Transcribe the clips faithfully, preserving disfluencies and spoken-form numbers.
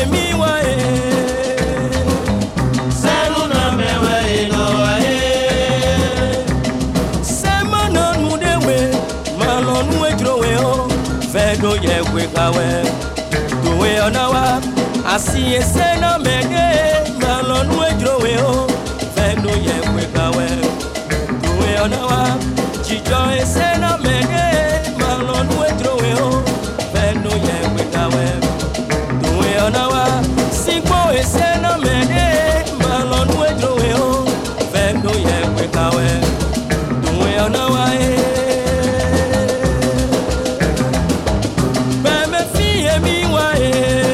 mi wa e selu na me wa e no wa e sema no nu de we ma lo nu e jro we o fe do ye we ka we do we ona wa asi e se na me de ma lo nu e jro we o fe do ye we ka we do we ona wa jijo e se na me de ma lo nu e jro we o fe do ye we ka we ona wa singbo esena mede malonu ejrowe o fendo ye kwe kawe dunwe ona wa e be me fi emi wa e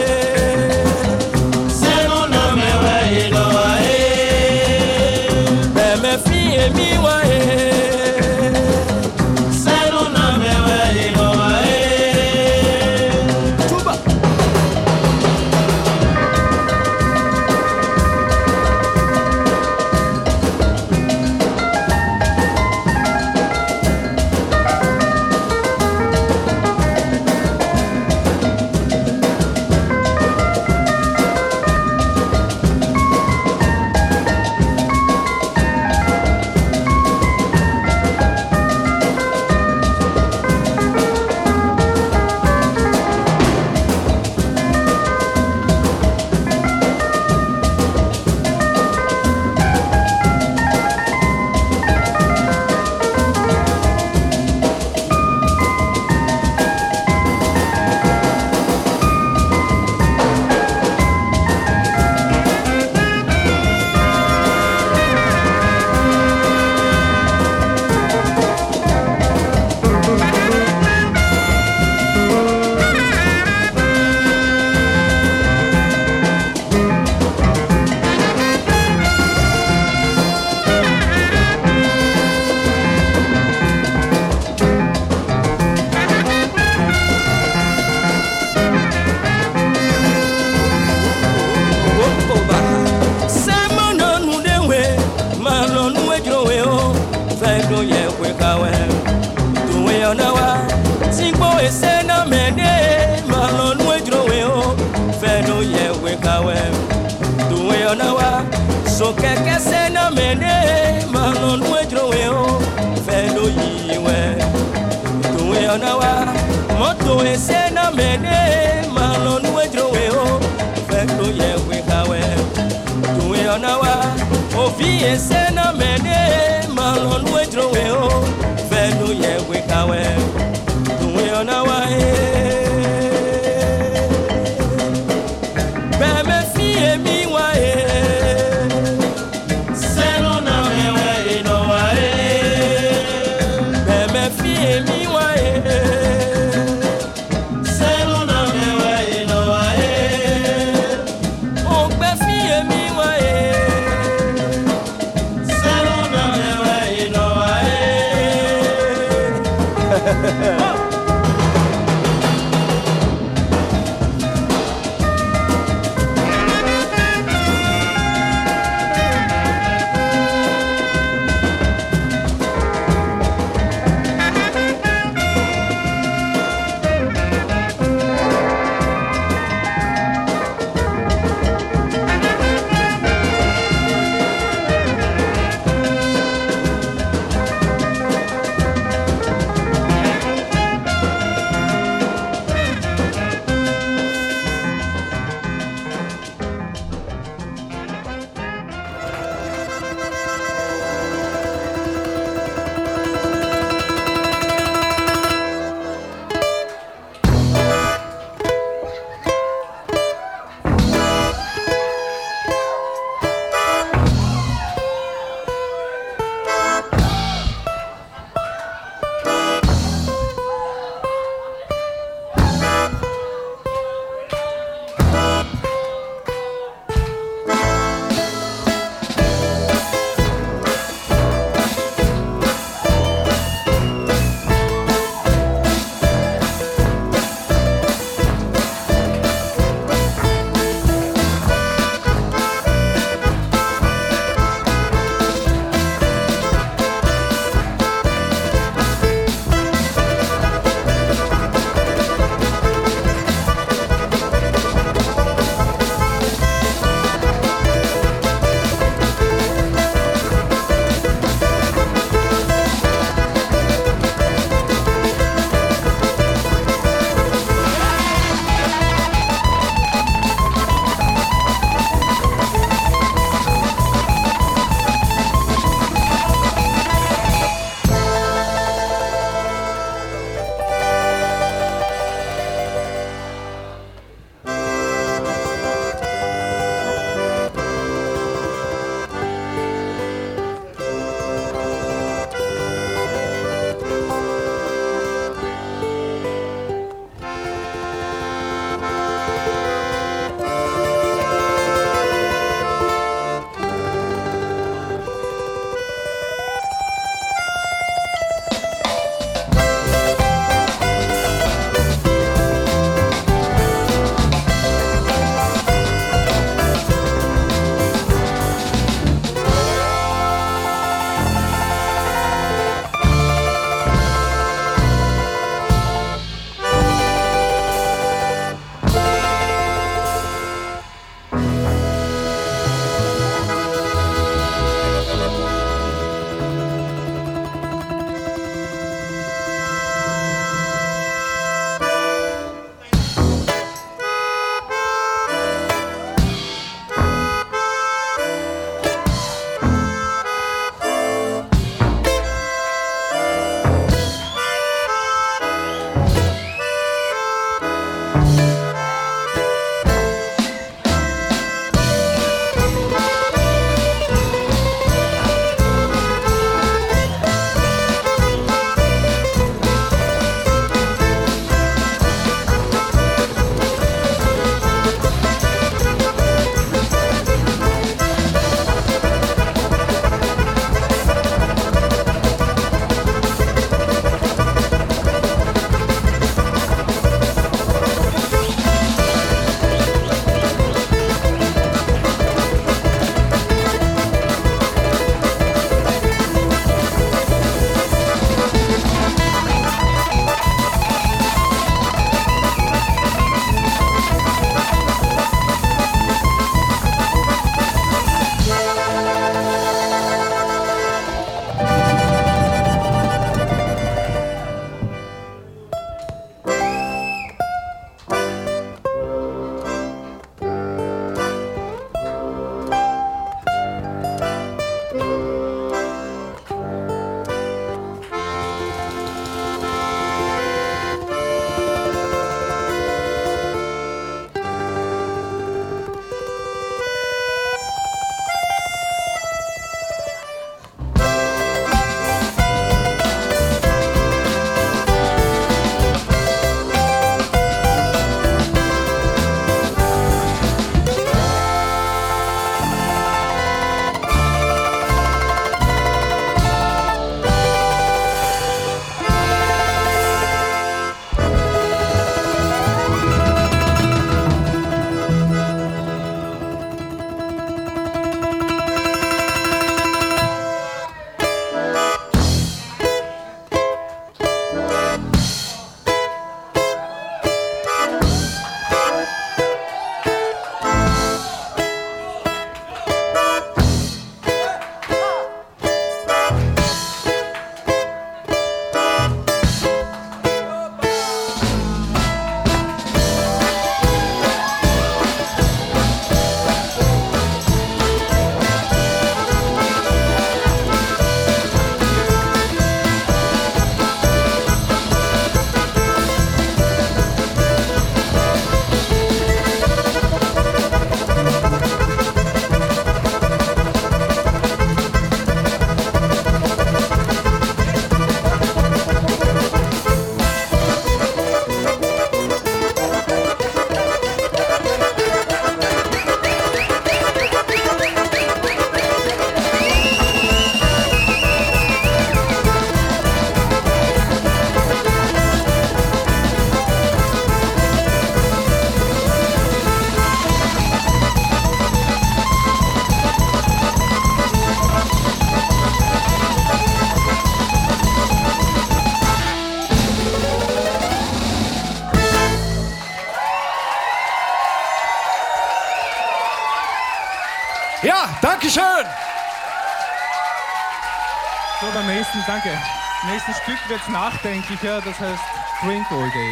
seno na me wa e do wa e be me fi emi wa e seno na me wa e do wa e tuba so keke se na mene malon wejrowe o fendo yiwe tuwe ona wa moto se na mene malon wejrowe o fendo yewe kawe tuwe ona wa ofi se na mene malon wejrowe o fendo yewe kawe tuwe ona wa e be me fi emi wa e seno na me Ja, danke schön. So, beim nächsten, danke. Nächstes Stück wird's nachdenklicher, das heißt Drink All Day.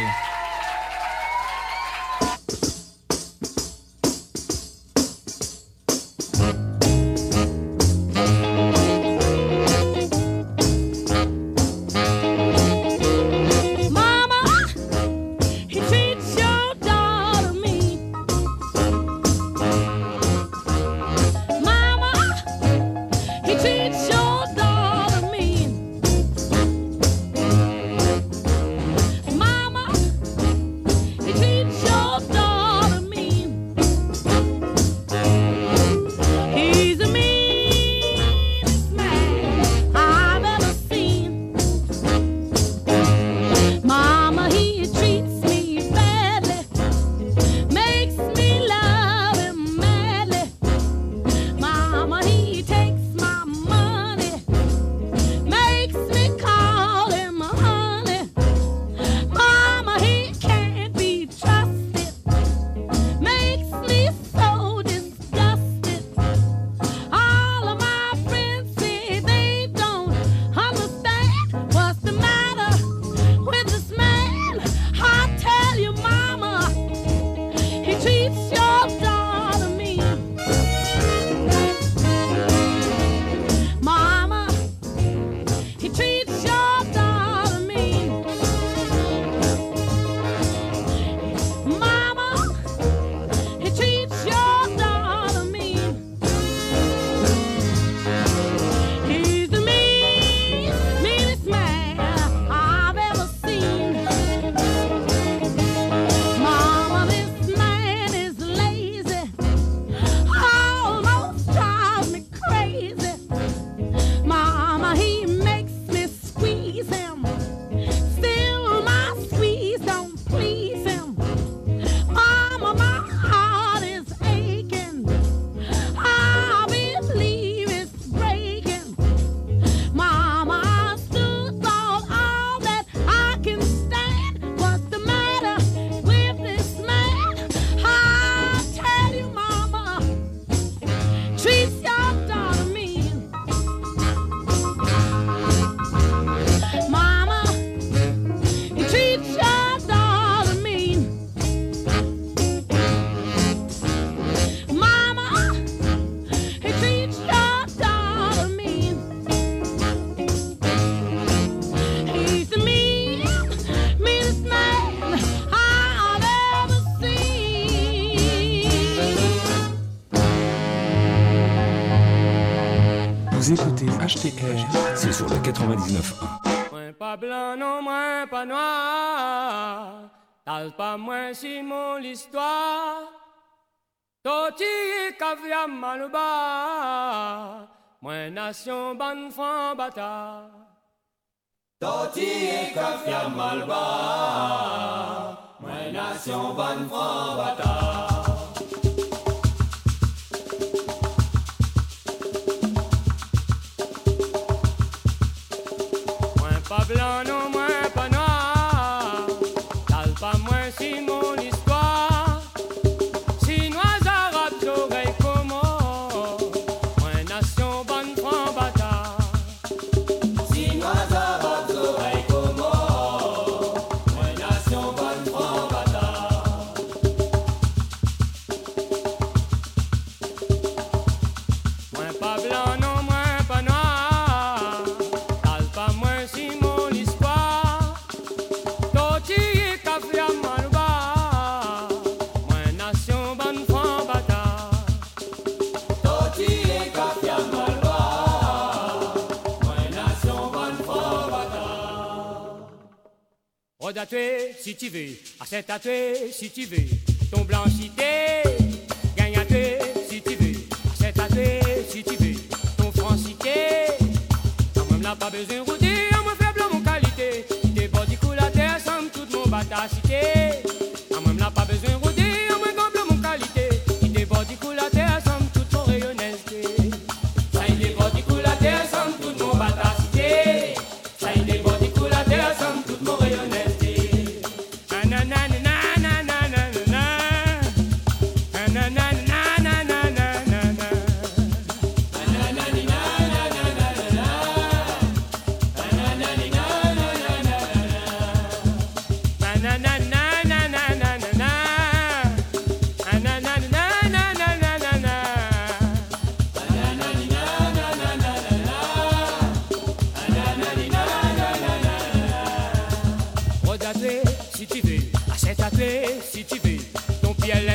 Vous écoutez H T R, c'est sur le quatre-vingt-dix-neuf un. Moins pas blanc, non, moins pas noir. T'as pas moins si mon l'histoire. Toti kavia maluba. Moins nation ban franc bata. Toti kavia maluba. Moins nation ban franc bata. Pas blanc, non, moins pas noir. T'as pas moins si mon histoire. Chinois, arabes, oreilles, como. Moins nation, bonne franc bata. Chinois, arabes, oreilles, como. Moins nation, bonne franc bata. Moins pas blanc, non, moins pas noir. T'as pas moins si mon histoire. Toti kafia maluba. Moins nation ban franc bata. Toti kafia maluba. Moins nation ban franc bata. Rode à tuer si tu veux, achète à tuer si tu veux. Ton blanchité, gagne à tuer si tu veux, achète à tuer si tu veux. Ton francité, quand même n'a pas besoin de router, à moi faible mon qualité. T'es pas du coup la terre, somme toute mon batacité. À moi n'a pas besoin de router, à moi goble mon qualité. T'es pas du coup la terre, somme toute mon rayonnesté. Ça il est pas du coup la terre, somme toute mon batacité. Ça il est pas du coup la terre, somme toute mon rayonnesté. Na na na na na na na na na.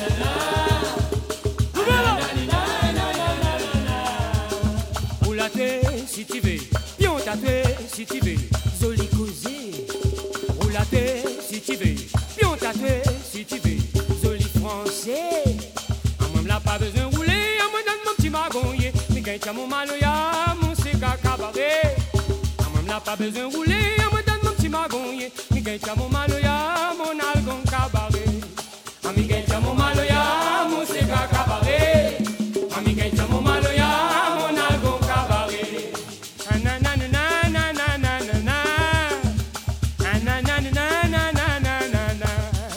Si tu veux, pion tatoué, si tu veux, joli causé. Roulaté, si tu veux, pion tatoué, si tu veux, joli français. À moi, m'l'a pas besoin de rouler, à moi, donne mon petit magonnier. Mais quand t'as mon maloya, mon séga cabaret. À moi, m'l'a pas besoin de rouler, à moi, donne mon petit magonnier. Mais quand t'as mon maloya, mon algon cabaret. À mi quand t'as mon maloya, mon séga cabaret. À mi quand t'as mon maloya, mon algon cabaret. Na na na na na na na na na na na na na na na na na na.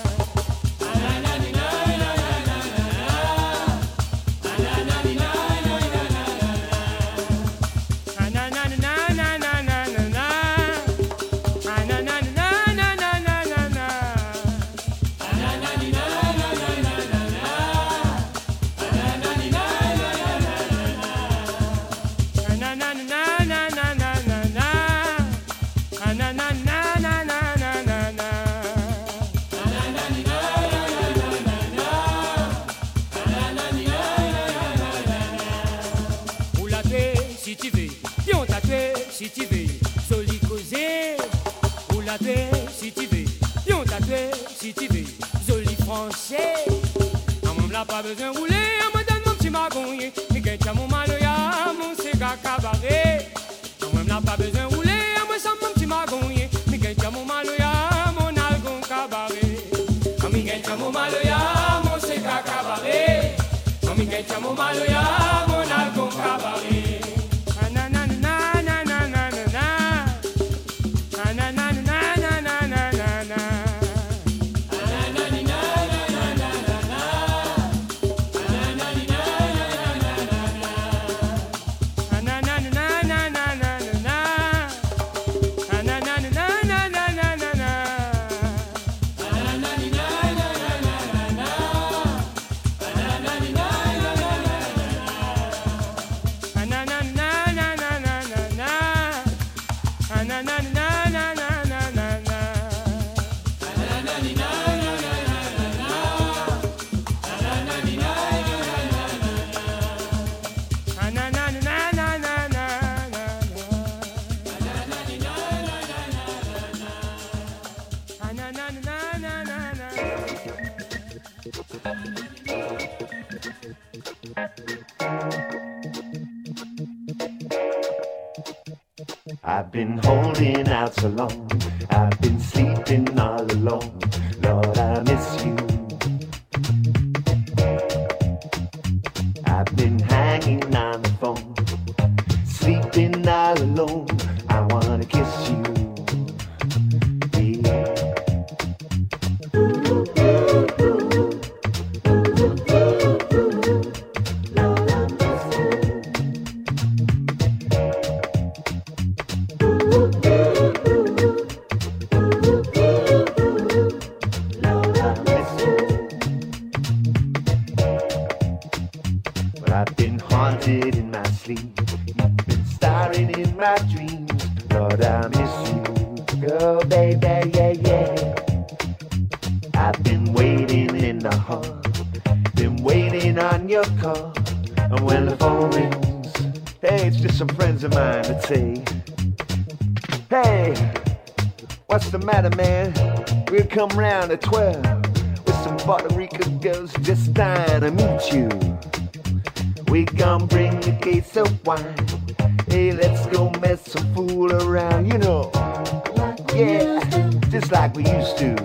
Si tu veux, pion tatoué, si tu veux, joli causé. Roulaté, si tu veux, pion tatoué, si tu veux, joli français. À moi, m'l'a pas besoin de rouler, à moi, donne mon petit magonnier. Mais quand t'as mon maloya, mon séga cabaret. À moi, m'l'a pas besoin de rouler, à moi, sans mon petit magonnier. Mais quand t'as mon maloya, mon algon cabaret. À moi, quand t'as mon maloya, mon séga cabaret. À moi, quand t'as mon maloya, mon algon cabaret. Na na na na na na na. I've been holding out so long, I've been sleeping all alone. Lord, I miss you. I've been hanging on the phone, sleeping all alone. I wanna kiss you. Yeah. I've been haunted in my sleep, you've been starring in my dreams. Lord, I miss you, girl, baby, yeah, yeah. I've been waiting in the hall, been waiting on your call. And when the phone rings, hey, it's just some friends of mine that say, hey, what's the matter, man? We'll come round at twelve with some Puerto Rican girls just dying to meet you. We gon' bring a case of wine. Hey, let's go mess some fool around, you know. Yeah, just like we used to.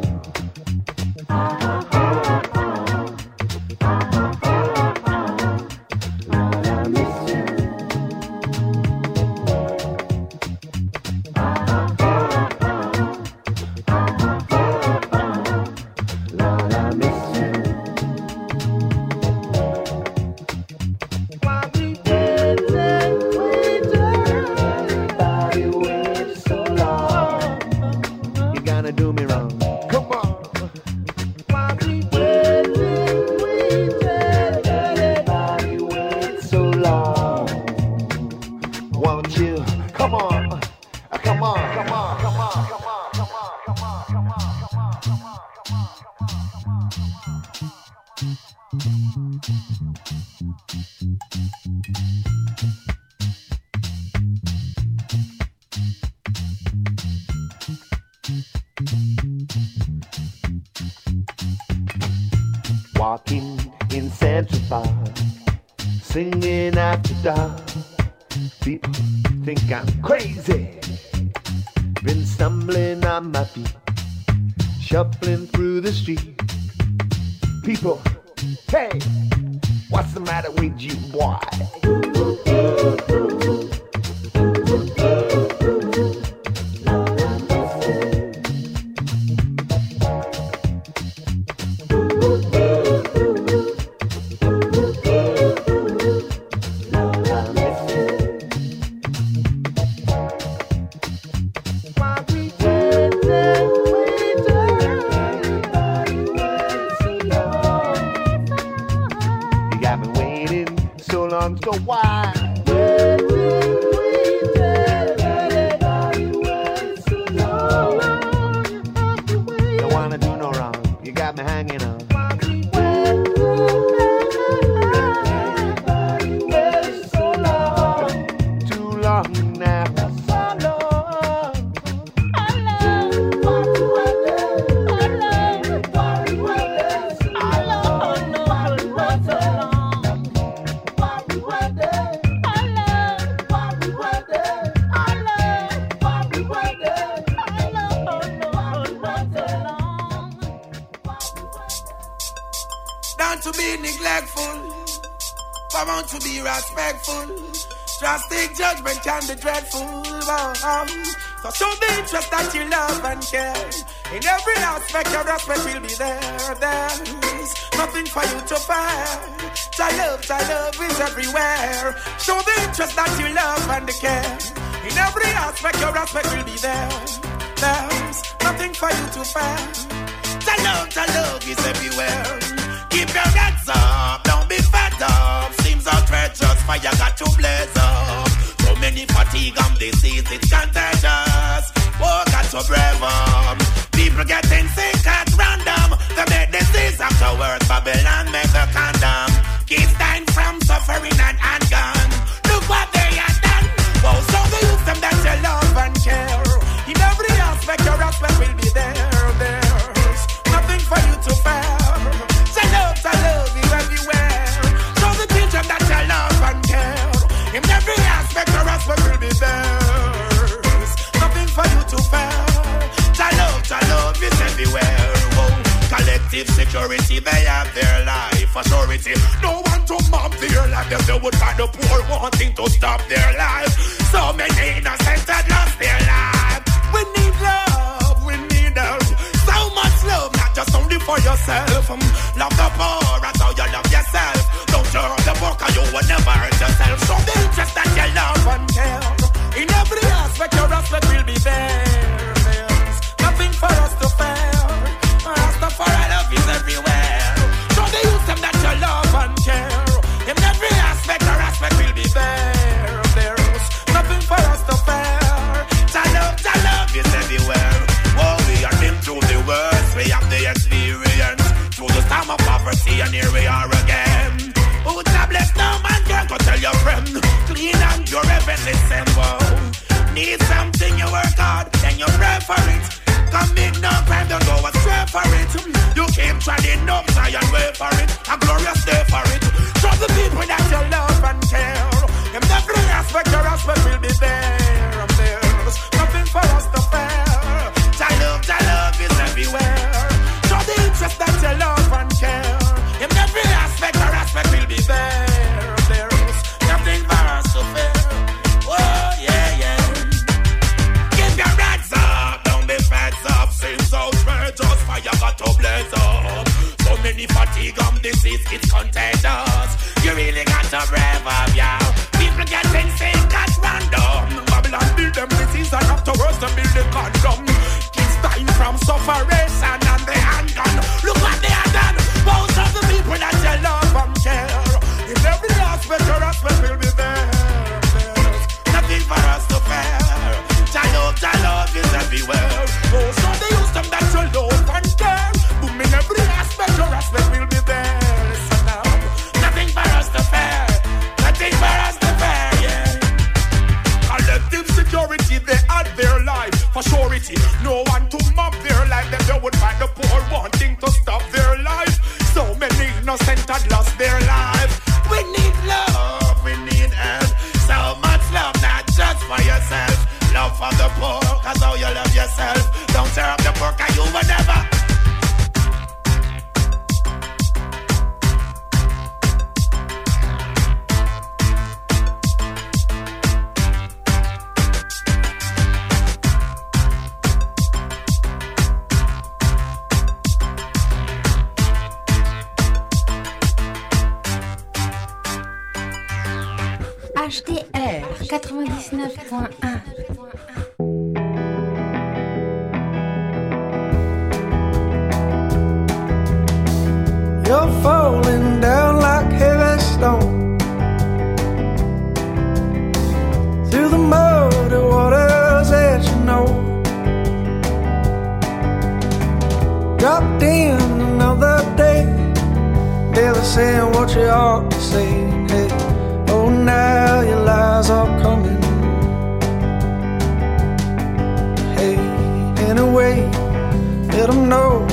Walking in Central Park, singing after dark. People think I'm crazy. Been stumbling on my feet, shuffling through the street. People, hey, what's the matter with you, boy? So why? Don't wanna do no wrong. You got me hanging on. Too long now. To be neglectful, I want to be respectful. Drastic judgment can be dreadful. Um, so show the interest that you love and care. In every aspect, your respect will be there. There's nothing for you to fear. Thy love, thy love is everywhere. Show the interest that you love and care. In every aspect, your respect will be there. There's nothing for you to fear. Thy love, thy love is everywhere. Keep your heads up, don't be fed up. Seems outrageous, fire got to blaze up. So many fatigue and disease, it's contagious. Oh, got to brave up. People getting sick at random. They make disease afterwards, Babylon make the condom. Keep time from suffering and handgun. Look what they have done. Wow, so the youth them that you love and care. In every aspect, your aspect will be there. There's nothing for you to fear. I love you everywhere. Show the children that you love and care. In every aspect, your aspect will be there. active security, they have their life for surety. No one to mob their life, they would find the poor wanting to stop their life. So many innocent had lost their life. We need love, we need help. So much love, not just only for yourself. Um, love the poor as how you love yourself. Don't you hurt the poor, cause you will never hurt yourself. Show the interest that you love and care. In every aspect, your aspect will be there. There's nothing for us to fear. Rastafari love is everywhere. Show the youth them that you love and care. In every aspect, your aspect will be there. There's nothing for us to fear. Your love, your love is everywhere. Oh, we have been through the worst. We have the experience. Through the storm of poverty, and here we are again. Oh, God bless no man, girl, go tell your friend. Clean and pure heaven, listen, whoa. Need something, you work hard, then you pray for it. Commit no crime, don't go astray for it. You came treading up, try and wait for it. A glorious day for it. Show the people that you love and care. In every aspect, your aspect will be there. And there's nothing for us to fear. Thy love, thy love is everywhere. Show the interest that you love and care. In every aspect, your aspect will be there. There's nothing for us to fear. Oh, yeah, yeah. Keep your heads up, don't be feds up. Seems outrageous, fire got to blaze up. So many fatigue and disease, it's contagious. You really got to rev up, yeah. People getting sick, that's random. Babylon build them cities and afterwards they build the condom. Kids dying from sufferation and the handgun. Look what they have done. Most of the people that you love and care. In every aspect, your aspect will be there. There's nothing for us to fear. Your love, your love is everywhere. Most of the use them that you love and care. Boom, in every aspect, your aspect will be there. Listen now. Nothing for us to fear. Nothing for us to fear, yeah. Collective security, they had their life for surety. No one to mob their life, then they would find the poor wanting to stop their life. So many innocent had lost their life. We need love, we need help. So much love, not just for yourself. Love for the poor, cause how you love yourself. Don't tear up the poor, cause you will never. H D R quatre-vingt-dix-neuf point un. You're falling down like heavy stone through the muddy waters that you know. Dropped in another day, barely saying what you ought to say. Hey, oh, now your lies are coming. Hey, anyway, let them know